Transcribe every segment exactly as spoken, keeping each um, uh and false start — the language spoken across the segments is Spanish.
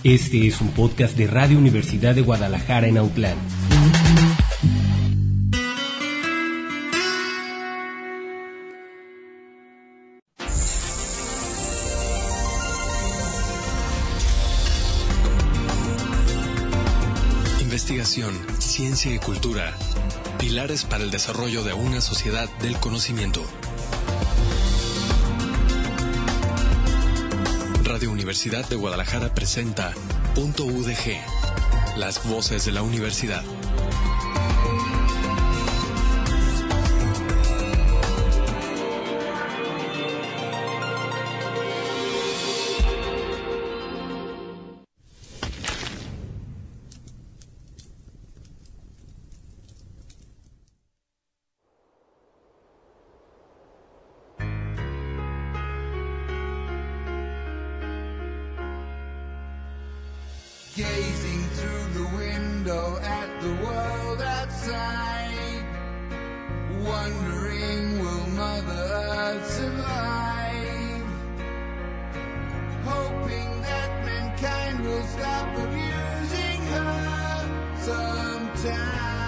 Este es un podcast de Radio Universidad de Guadalajara en Autlán. Investigación, ciencia y cultura. Pilares para el desarrollo de una sociedad del conocimiento. Radio Universidad de Guadalajara presenta Punto U D G, las voces de la universidad. Gazing through the window at the world outside, wondering will Mother Earth survive, hoping that mankind will stop abusing her sometime.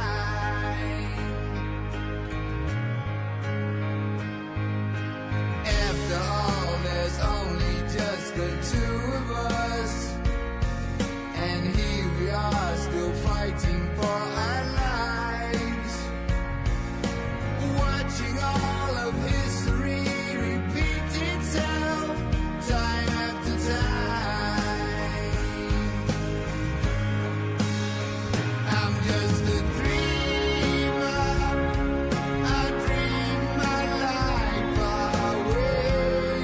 After all, there's only just the two of us, and here we are still fighting for our lives, watching all of history repeat itself time after time. I'm just a dreamer, I dream my life away.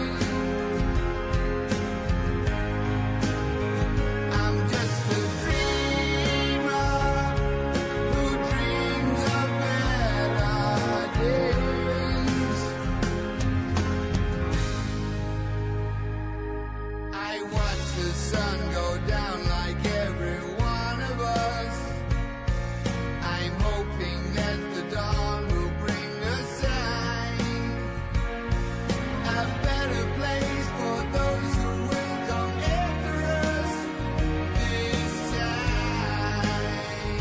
I'm just a dreamer who dreams of better days. I watch the sun go down like every one of us. I'm hoping that the dawn will bring a sign, a better place for those who will come after us this time.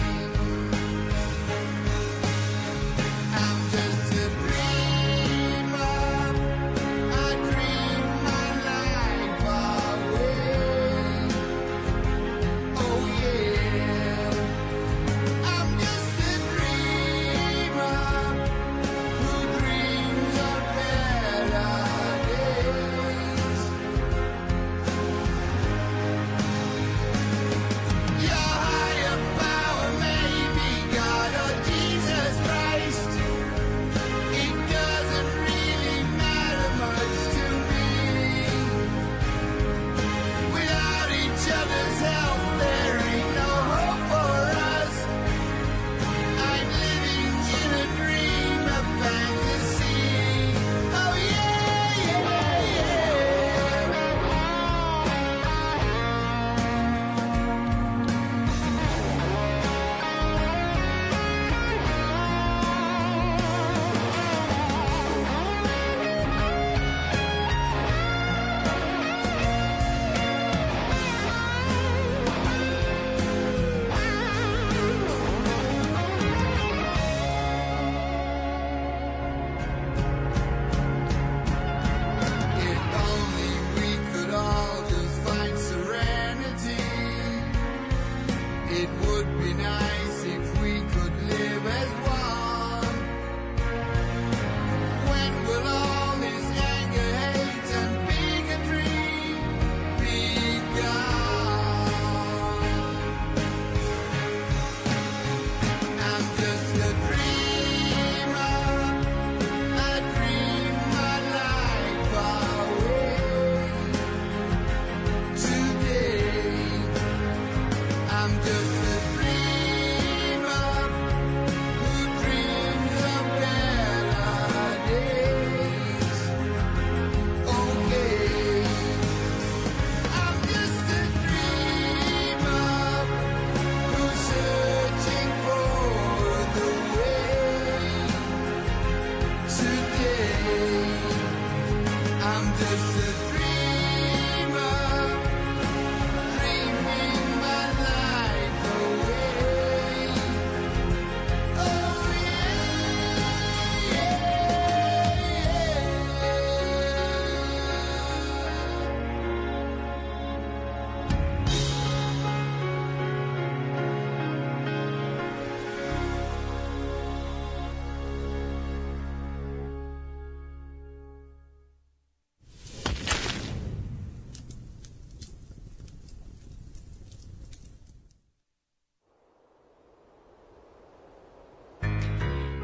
I'm just a dreamer, I dream my life away.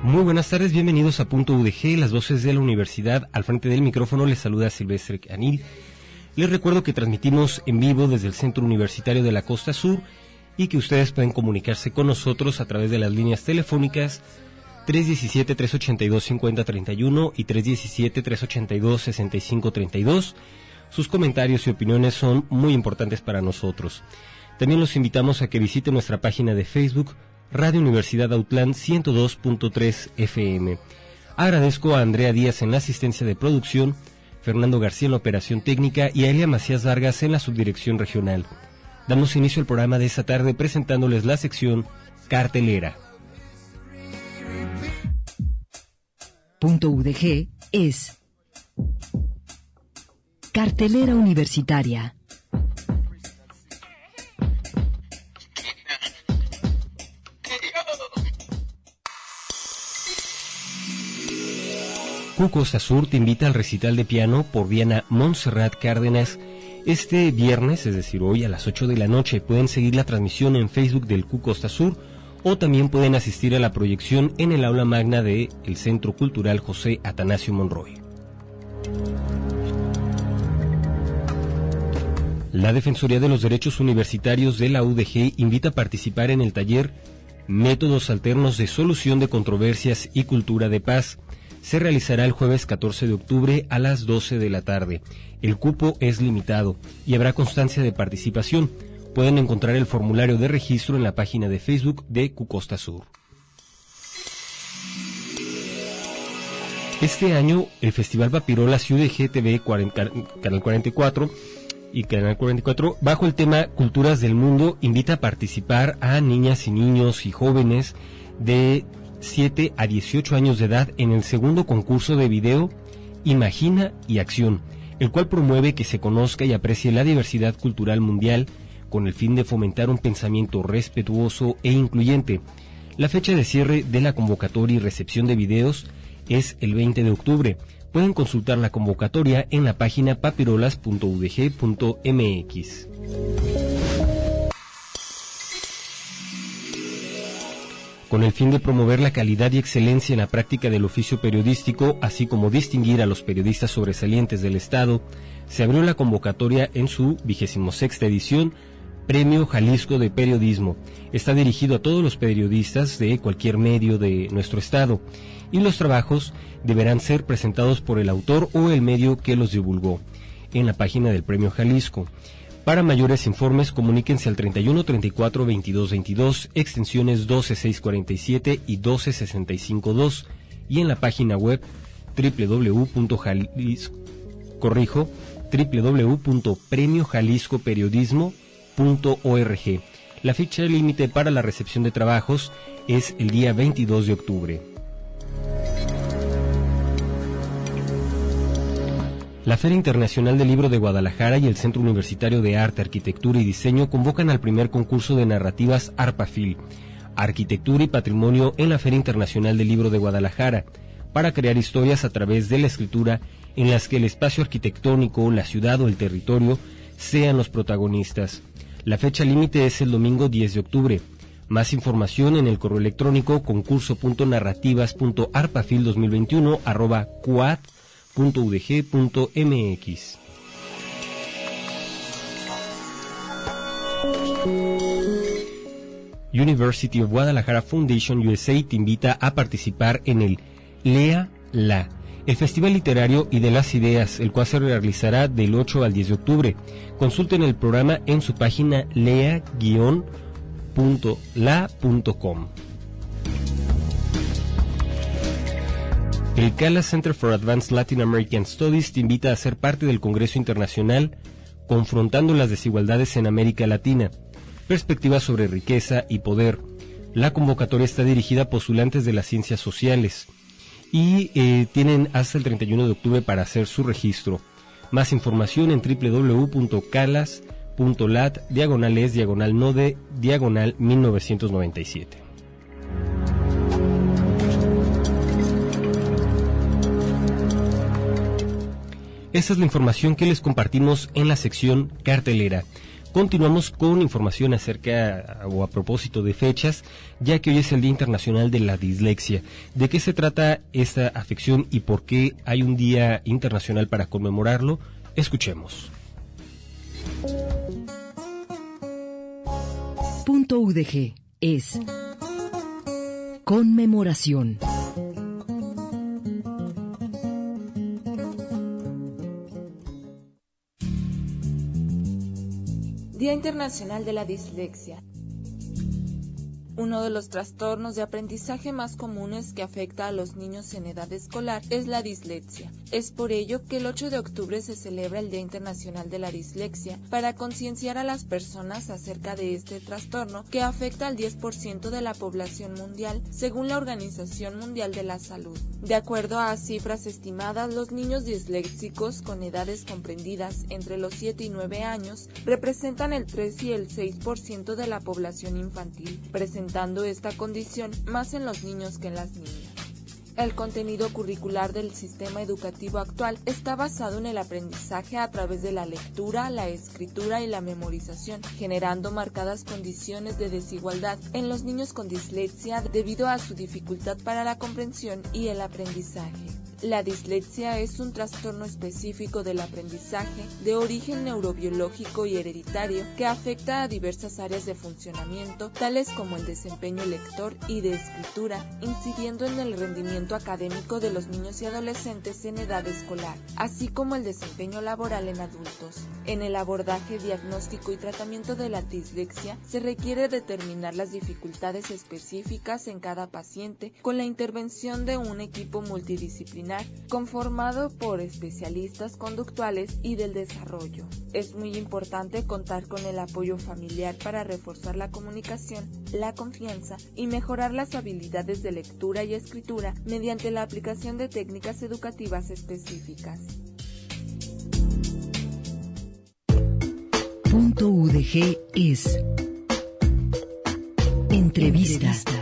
Muy buenas tardes, bienvenidos a Punto U D G, las voces de la universidad. Al frente del micrófono les saluda Silvestre Canil. Les recuerdo que transmitimos en vivo desde el Centro Universitario de la Costa Sur y que ustedes pueden comunicarse con nosotros a través de las líneas telefónicas tres uno siete, tres ocho dos, cinco cero tres uno y tres uno siete, tres ocho dos, seis cinco tres dos. Sus comentarios y opiniones son muy importantes para nosotros. También los invitamos a que visiten nuestra página de Facebook, Radio Universidad Autlán ciento dos punto tres F M. Agradezco a Andrea Díaz en la asistencia de producción, Fernando García en la operación técnica y a Elia Macías Vargas en la subdirección regional. Damos inicio al programa de esta tarde presentándoles la sección Cartelera. Punto U D G es Cartelera Universitaria. Q Costa Sur te invita al recital de piano por Diana Montserrat Cárdenas este viernes, es decir, hoy a las ocho de la noche. Pueden seguir la transmisión en Facebook del Q Costa Sur o también pueden asistir a la proyección en el aula magna del Centro Cultural José Atanasio Monroy. La Defensoría de los Derechos Universitarios de la U D G invita a participar en el taller Métodos Alternos de Solución de Controversias y Cultura de Paz. Se realizará el jueves catorce de octubre a las doce de la tarde. El cupo es limitado y habrá constancia de participación. Pueden encontrar el formulario de registro en la página de Facebook de Q Costa Sur. Este año, el Festival Papirolas y U D G T V Canal cuarenta y cuatro y Canal cuarenta y cuatro, bajo el tema Culturas del Mundo, invita a participar a niñas y niños y jóvenes de siete a dieciocho años de edad en el segundo concurso de video Imagina y Acción, el cual promueve que se conozca y aprecie la diversidad cultural mundial con el fin de fomentar un pensamiento respetuoso e incluyente. La fecha de cierre de la convocatoria y recepción de videos es el veinte de octubre. Pueden consultar la convocatoria en la página papirolas punto u d g punto m x. Con el fin de promover la calidad y excelencia en la práctica del oficio periodístico, así como distinguir a los periodistas sobresalientes del Estado, se abrió la convocatoria en su vigésimo sexta edición, Premio Jalisco de Periodismo. Está dirigido a todos los periodistas de cualquier medio de nuestro Estado, y los trabajos deberán ser presentados por el autor o el medio que los divulgó, en la página del Premio Jalisco. Para mayores informes, comuníquense al treinta y uno, treinta y cuatro, veintidós, veintidós, extensiones doce, seiscientos cuarenta y siete y doce, sesenta y cinco, dos, y en la página web doble u doble u doble u punto jalisco, corrijo, doble u doble u doble u punto premio jalisco periodismo punto org. La fecha límite para la recepción de trabajos es el día veintidós de octubre. La Feria Internacional del Libro de Guadalajara y el Centro Universitario de Arte, Arquitectura y Diseño convocan al primer concurso de narrativas ARPAFIL, Arquitectura y Patrimonio en la Feria Internacional del Libro de Guadalajara, para crear historias a través de la escritura en las que el espacio arquitectónico, la ciudad o el territorio sean los protagonistas. La fecha límite es el domingo diez de octubre. Más información en el correo electrónico concurso punto narrativas punto arpafil dos mil veintiuno arroba cuad punto u d g punto m x. University of Guadalajara Foundation U S A te invita a participar en el Lea La, el Festival Literario y de las Ideas, el cual se realizará del ocho al diez de octubre. Consulten el programa en su página lea guion punto la punto com. El CALA Center for Advanced Latin American Studies te invita a ser parte del Congreso Internacional Confrontando las Desigualdades en América Latina, Perspectivas sobre Riqueza y Poder. La convocatoria está dirigida a postulantes de las ciencias sociales y eh, tienen hasta el treinta y uno de octubre para hacer su registro. Más información en doble u doble u doble u punto calas punto lat diagonal es diagonal node diagonal mil novecientos noventa y siete. Esta es la información que les compartimos en la sección cartelera. Continuamos con información acerca o a propósito de fechas, ya que hoy es el Día Internacional de la Dislexia. ¿De qué se trata esta afección y por qué hay un día internacional para conmemorarlo? Escuchemos. Punto U D G es conmemoración. Día Internacional de la Dislexia. Uno de los trastornos de aprendizaje más comunes que afecta a los niños en edad escolar es la dislexia. Es por ello que el ocho de octubre se celebra el Día Internacional de la Dislexia para concienciar a las personas acerca de este trastorno que afecta al diez por ciento de la población mundial, según la Organización Mundial de la Salud. De acuerdo a cifras estimadas, los niños disléxicos con edades comprendidas entre los siete y nueve años representan el tres y el seis por ciento de la población infantil, presentando esta condición más en los niños que en las niñas. El contenido curricular del sistema educativo actual está basado en el aprendizaje a través de la lectura, la escritura y la memorización, generando marcadas condiciones de desigualdad en los niños con dislexia debido a su dificultad para la comprensión y el aprendizaje. La dislexia es un trastorno específico del aprendizaje de origen neurobiológico y hereditario que afecta a diversas áreas de funcionamiento, tales como el desempeño lector y de escritura, incidiendo en el rendimiento académico de los niños y adolescentes en edad escolar, así como el desempeño laboral en adultos. En el abordaje, diagnóstico y tratamiento de la dislexia se requiere determinar las dificultades específicas en cada paciente con la intervención de un equipo multidisciplinar conformado por especialistas conductuales y del desarrollo. Es muy importante contar con el apoyo familiar para reforzar la comunicación, la confianza y mejorar las habilidades de lectura y escritura mediante la aplicación de técnicas educativas específicas. Punto U D G es entrevista. entrevista.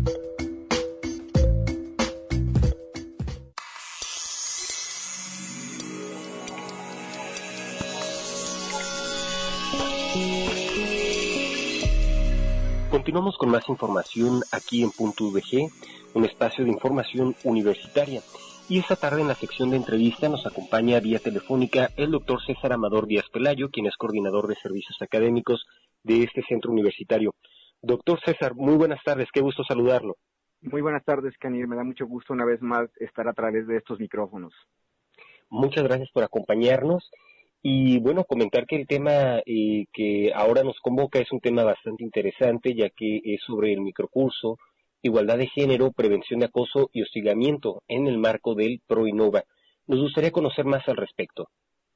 Continuamos con más información aquí en Punto U D G, un espacio de información universitaria. Y esta tarde en la sección de entrevista nos acompaña vía telefónica el doctor César Amador Díaz Pelayo, quien es coordinador de servicios académicos de este centro universitario. Doctor César, muy buenas tardes, qué gusto saludarlo. Muy buenas tardes, Canir, me da mucho gusto una vez más estar a través de estos micrófonos. Muchas gracias por acompañarnos. Y bueno, comentar que el tema eh, que ahora nos convoca es un tema bastante interesante, ya que es sobre el microcurso Igualdad de Género, Prevención de Acoso y Hostigamiento en el marco del ProInnova. Nos gustaría conocer más al respecto.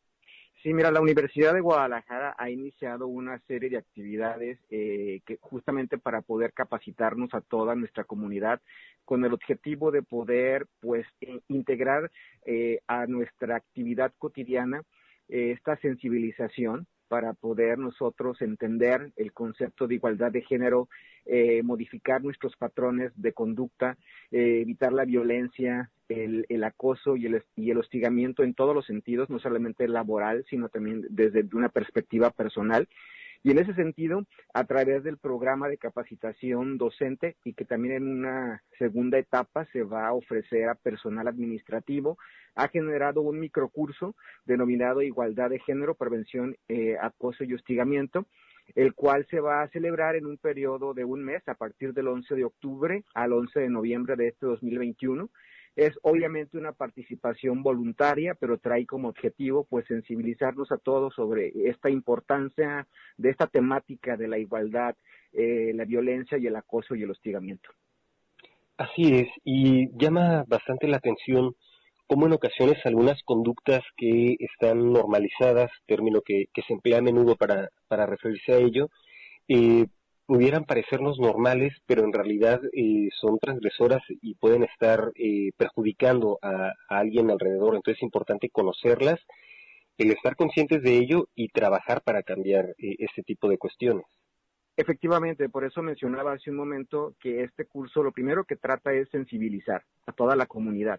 Sí, mira, la Universidad de Guadalajara ha iniciado una serie de actividades eh, que justamente para poder capacitarnos a toda nuestra comunidad con el objetivo de poder pues eh, integrar eh, a nuestra actividad cotidiana eh, esta sensibilización para poder nosotros entender el concepto de igualdad de género, eh, modificar nuestros patrones de conducta, eh, evitar la violencia, el, el acoso y el, y el hostigamiento en todos los sentidos, no solamente laboral, sino también desde una perspectiva personal. Y en ese sentido, a través del programa de capacitación docente y que también en una segunda etapa se va a ofrecer a personal administrativo, ha generado un microcurso denominado Igualdad de Género, Prevención, eh, Acoso y Hostigamiento, el cual se va a celebrar en un periodo de un mes a partir del once de octubre al once de noviembre de este dos mil veintiuno. Es obviamente una participación voluntaria, pero trae como objetivo pues sensibilizarnos a todos sobre esta importancia de esta temática de la igualdad, eh, la violencia y el acoso y el hostigamiento. Así es, y llama bastante la atención cómo en ocasiones algunas conductas que están normalizadas, término que, que se emplea a menudo para, para referirse a ello, eh, pudieran parecernos normales, pero en realidad eh, son transgresoras y pueden estar eh, perjudicando a, a alguien alrededor. Entonces es importante conocerlas, el estar conscientes de ello y trabajar para cambiar eh, este tipo de cuestiones. Efectivamente, por eso mencionaba hace un momento que este curso lo primero que trata es sensibilizar a toda la comunidad,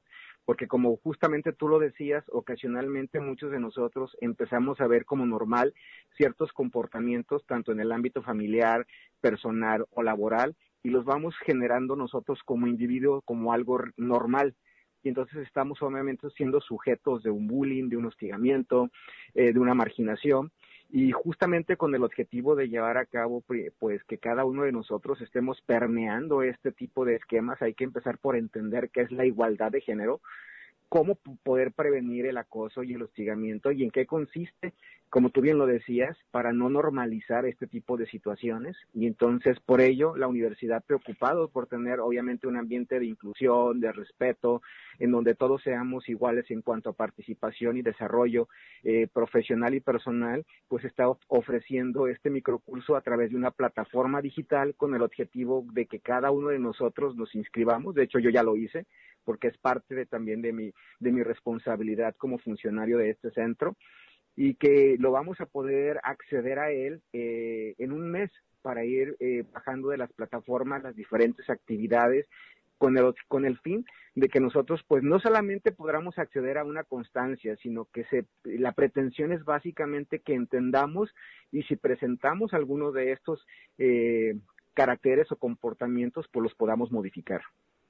porque como justamente tú lo decías, ocasionalmente muchos de nosotros empezamos a ver como normal ciertos comportamientos, tanto en el ámbito familiar, personal o laboral, y los vamos generando nosotros como individuos como algo normal. Y entonces estamos obviamente siendo sujetos de un bullying, de un hostigamiento, eh, de una marginación, y justamente con el objetivo de llevar a cabo pues que cada uno de nosotros estemos permeando este tipo de esquemas, hay que empezar por entender qué es la igualdad de género, cómo poder prevenir el acoso y el hostigamiento y en qué consiste, como tú bien lo decías, para no normalizar este tipo de situaciones. Y entonces, por ello, la universidad, preocupado por tener obviamente un ambiente de inclusión, de respeto, en donde todos seamos iguales en cuanto a participación y desarrollo eh, profesional y personal, pues está ofreciendo este microcurso a través de una plataforma digital con el objetivo de que cada uno de nosotros nos inscribamos. De hecho, yo ya lo hice, porque es parte de, también de mi, de mi responsabilidad como funcionario de este centro, y que lo vamos a poder acceder a él eh, en un mes para ir eh, bajando de las plataformas las diferentes actividades con el, con el fin de que nosotros pues no solamente podamos acceder a una constancia, sino que se, la pretensión es básicamente que entendamos y si presentamos alguno de estos eh, caracteres o comportamientos pues los podamos modificar.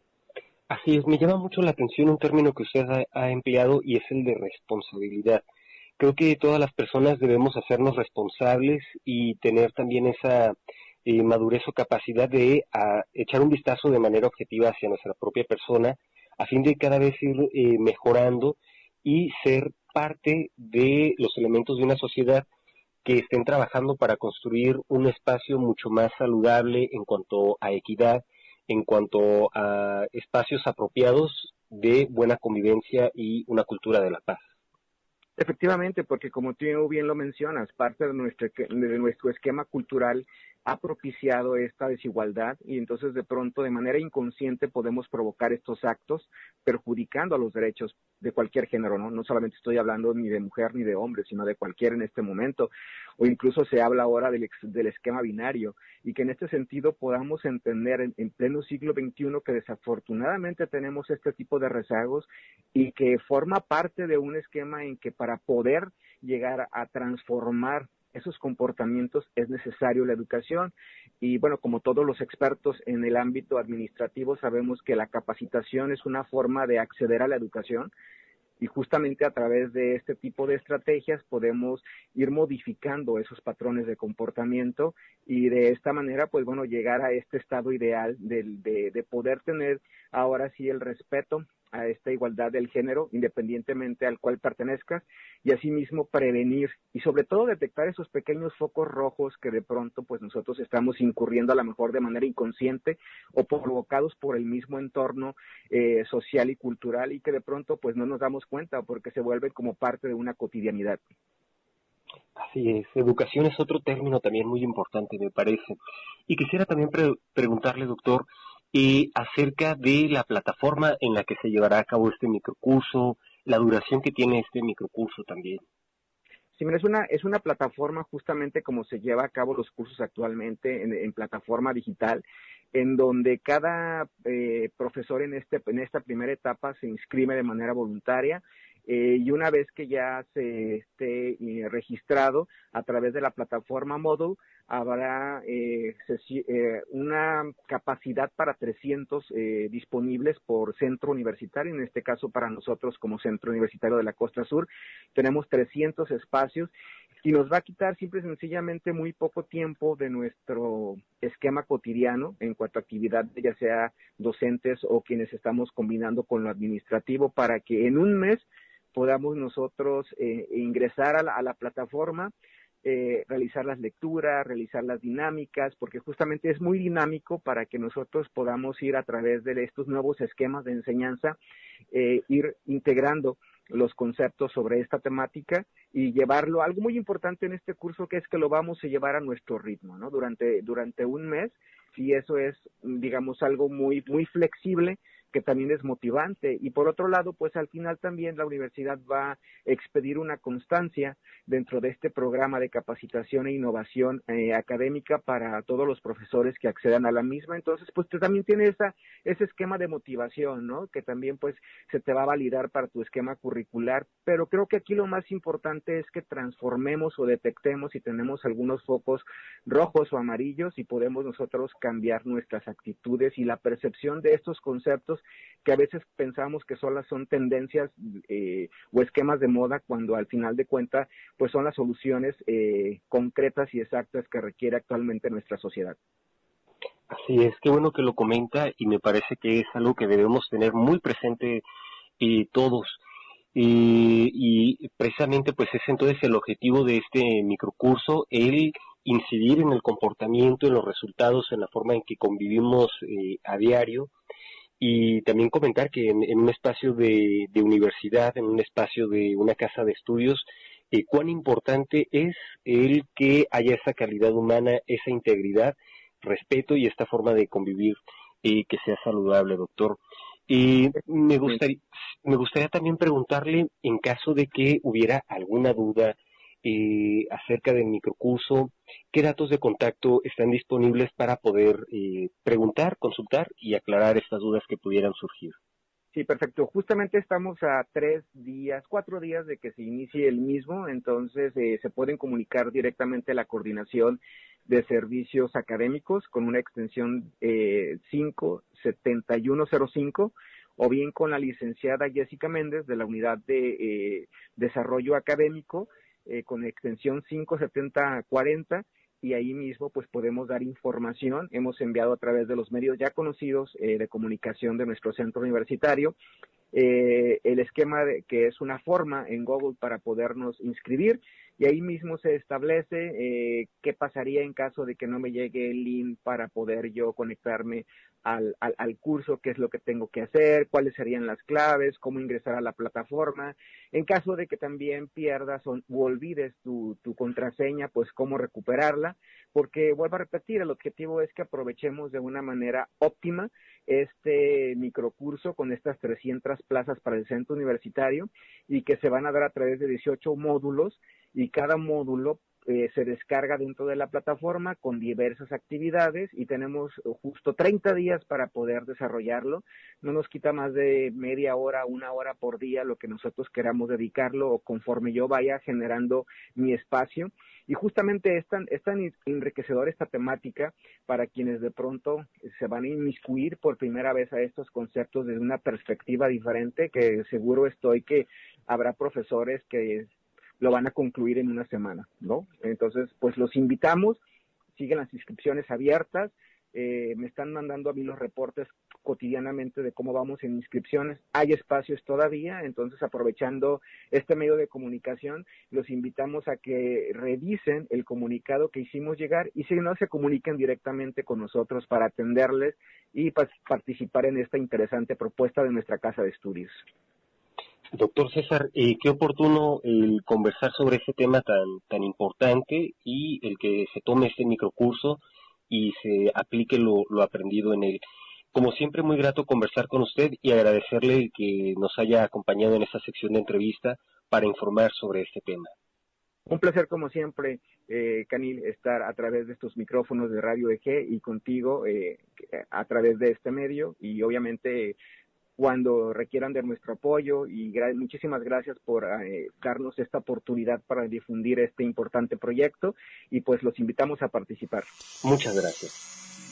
Así es, me llama mucho la atención un término que usted ha, ha empleado y es el de responsabilidad. Creo que todas las personas debemos hacernos responsables y tener también esa eh, madurez o capacidad de a, echar un vistazo de manera objetiva hacia nuestra propia persona a fin de cada vez ir eh, mejorando y ser parte de los elementos de una sociedad que estén trabajando para construir un espacio mucho más saludable en cuanto a equidad, en cuanto a espacios apropiados de buena convivencia y una cultura de la paz. Efectivamente, porque como tú bien lo mencionas, parte de nuestro, de nuestro esquema cultural ha propiciado esta desigualdad y entonces de pronto de manera inconsciente podemos provocar estos actos perjudicando a los derechos de cualquier género, ¿no? No solamente estoy hablando ni de mujer ni de hombre, sino de cualquiera en este momento, o incluso se habla ahora del, del esquema binario, y que en este sentido podamos entender en, en pleno siglo veintiuno que desafortunadamente tenemos este tipo de rezagos y que forma parte de un esquema en que para poder llegar a transformar esos comportamientos es necesario la educación y bueno, como todos los expertos en el ámbito administrativo sabemos que la capacitación es una forma de acceder a la educación y justamente a través de este tipo de estrategias podemos ir modificando esos patrones de comportamiento y de esta manera pues bueno llegar a este estado ideal de, de, de poder tener ahora sí el respeto a esta igualdad del género, independientemente al cual pertenezcas, y asimismo prevenir y sobre todo detectar esos pequeños focos rojos que de pronto pues nosotros estamos incurriendo a lo mejor de manera inconsciente o provocados por el mismo entorno eh, social y cultural y que de pronto pues no nos damos cuenta porque se vuelve como parte de una cotidianidad. Así es, educación es otro término también muy importante, me parece. Y quisiera también pre- preguntarle, doctor, eh, acerca de la plataforma en la que se llevará a cabo este microcurso, la duración que tiene este microcurso también. Sí, mira, es una, es una plataforma justamente como se lleva a cabo los cursos actualmente en, en plataforma digital, en donde cada eh, profesor en, este, en esta primera etapa se inscribe de manera voluntaria. Eh, y una vez que ya se esté eh, registrado a través de la plataforma Moodle, habrá eh, eh, una capacidad para trescientos eh, disponibles por centro universitario, en este caso para nosotros como Centro Universitario de la Costa Sur, tenemos trescientos espacios y nos va a quitar simple y sencillamente muy poco tiempo de nuestro esquema cotidiano en cuanto a actividad, ya sea docentes o quienes estamos combinando con lo administrativo, para que en un mes podamos nosotros eh, ingresar a la, a la plataforma, eh, realizar las lecturas, realizar las dinámicas, porque justamente es muy dinámico para que nosotros podamos ir a través de estos nuevos esquemas de enseñanza, eh, ir integrando los conceptos sobre esta temática y llevarlo, algo muy importante en este curso que es que lo vamos a llevar a nuestro ritmo, ¿no? Durante, durante un mes, y eso es, digamos, algo muy, muy flexible, que también es motivante. Y por otro lado, pues al final también la universidad va a expedir una constancia dentro de este programa de capacitación e innovación eh, académica para todos los profesores que accedan a la misma. Entonces, pues también tiene esa, ese esquema de motivación, ¿no? Que también pues se te va a validar para tu esquema curricular. Pero creo que aquí lo más importante es que transformemos o detectemos si tenemos algunos focos rojos o amarillos y podemos nosotros cambiar nuestras actitudes y la percepción de estos conceptos que a veces pensamos que solo son tendencias eh, o esquemas de moda, cuando al final de cuentas pues son las soluciones eh, concretas y exactas que requiere actualmente nuestra sociedad. Así es, qué bueno que lo comenta y me parece que es algo que debemos tener muy presente eh, todos. Eh, y precisamente pues es entonces el objetivo de este microcurso, el incidir en el comportamiento, en los resultados, en la forma en que convivimos eh, a diario. Y también comentar que en, en un espacio de, de universidad, en un espacio de una casa de estudios, eh, cuán importante es el que haya esa calidad humana, esa integridad, respeto y esta forma de convivir eh, que sea saludable, doctor. Eh, me gustaría, me gustaría también preguntarle, en caso de que hubiera alguna duda eh, acerca del microcurso, ¿qué datos de contacto están disponibles para poder eh, preguntar, consultar y aclarar estas dudas que pudieran surgir? Sí, perfecto. Justamente estamos a tres días, cuatro días de que se inicie el mismo, entonces eh, se pueden comunicar directamente a la coordinación de servicios académicos con una extensión eh, cinco setenta y uno cero cinco o bien con la licenciada Jessica Méndez de la Unidad de eh, Desarrollo Académico eh, con extensión cinco setenta cuarenta, y ahí mismo pues podemos dar información. Hemos enviado a través de los medios ya conocidos eh, de comunicación de nuestro centro universitario eh, el esquema de, que es una forma en Google para podernos inscribir, y ahí mismo se establece eh, qué pasaría en caso de que no me llegue el link para poder yo conectarme al, al, al curso, qué es lo que tengo que hacer, cuáles serían las claves, cómo ingresar a la plataforma. En caso de que también pierdas o, o olvides tu, tu contraseña, pues cómo recuperarla, porque vuelvo a repetir, el objetivo es que aprovechemos de una manera óptima este microcurso con estas trescientas plazas para el centro universitario, y que se van a dar a través de dieciocho módulos, y cada módulo eh, se descarga dentro de la plataforma con diversas actividades, y tenemos justo treinta días para poder desarrollarlo. No nos quita más de media hora, una hora por día lo que nosotros queramos dedicarlo, o conforme yo vaya generando mi espacio. Y justamente es tan, es tan enriquecedora esta temática para quienes de pronto se van a inmiscuir por primera vez a estos conceptos desde una perspectiva diferente, que seguro estoy que habrá profesores que lo van a concluir en una semana, ¿no? Entonces, pues los invitamos, siguen las inscripciones abiertas, eh, me están mandando a mí los reportes cotidianamente de cómo vamos en inscripciones. Hay espacios todavía, entonces aprovechando este medio de comunicación, los invitamos a que revisen el comunicado que hicimos llegar, y si no, se comuniquen directamente con nosotros para atenderles y pues, participar en esta interesante propuesta de nuestra casa de estudios. Doctor César, eh, qué oportuno el conversar sobre este tema tan tan importante, y el que se tome este microcurso y se aplique lo, lo aprendido en él. Como siempre, muy grato conversar con usted y agradecerle que nos haya acompañado en esta sección de entrevista para informar sobre este tema. Un placer, como siempre, eh, Canil, estar a través de estos micrófonos de Radio E G y contigo eh, a través de este medio, y obviamente cuando requieran de nuestro apoyo, y gra- muchísimas gracias por eh, darnos esta oportunidad para difundir este importante proyecto, y pues los invitamos a participar. Muchas gracias.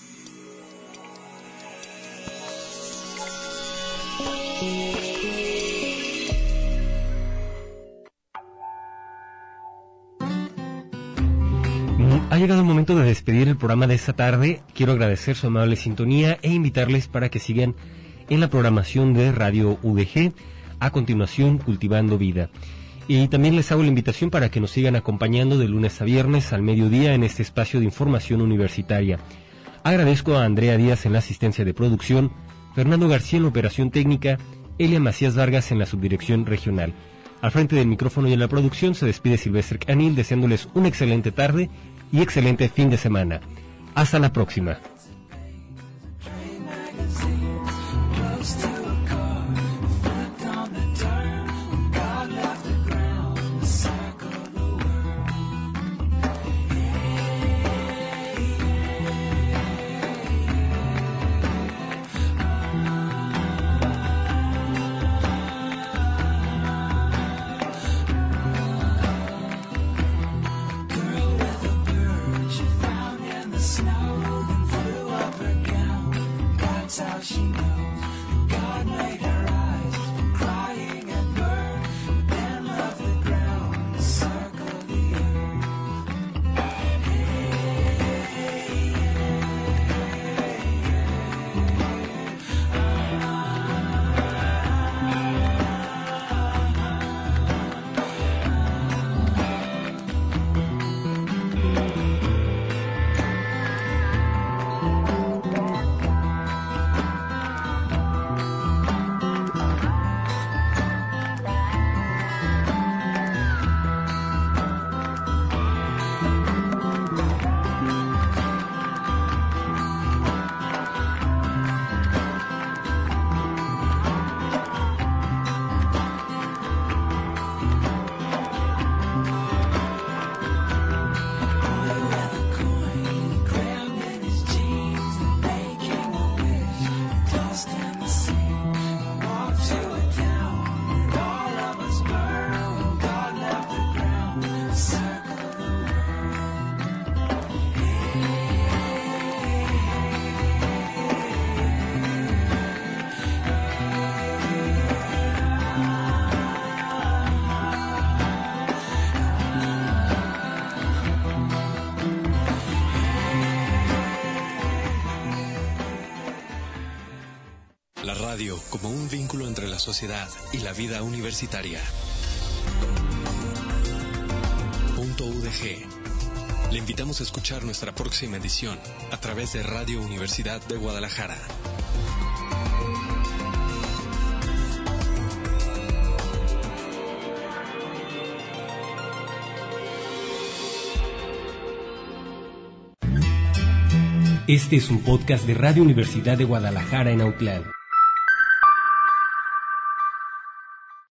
Ha llegado el momento de despedir el programa de esta tarde. Quiero agradecer su amable sintonía e invitarles para que sigan en la programación de Radio U D G, a continuación Cultivando Vida. Y también les hago la invitación para que nos sigan acompañando de lunes a viernes al mediodía en este espacio de información universitaria. Agradezco a Andrea Díaz en la asistencia de producción, Fernando García en la operación técnica, Elia Macías Vargas en la subdirección regional. Al frente del micrófono y en la producción se despide Silvestre Canil, deseándoles una excelente tarde y excelente fin de semana. Hasta la próxima. Close to radio como un vínculo entre la sociedad y la vida universitaria. Punto U D G. Le invitamos a escuchar nuestra próxima edición a través de Radio Universidad de Guadalajara. Este es un podcast de Radio Universidad de Guadalajara en Autlán.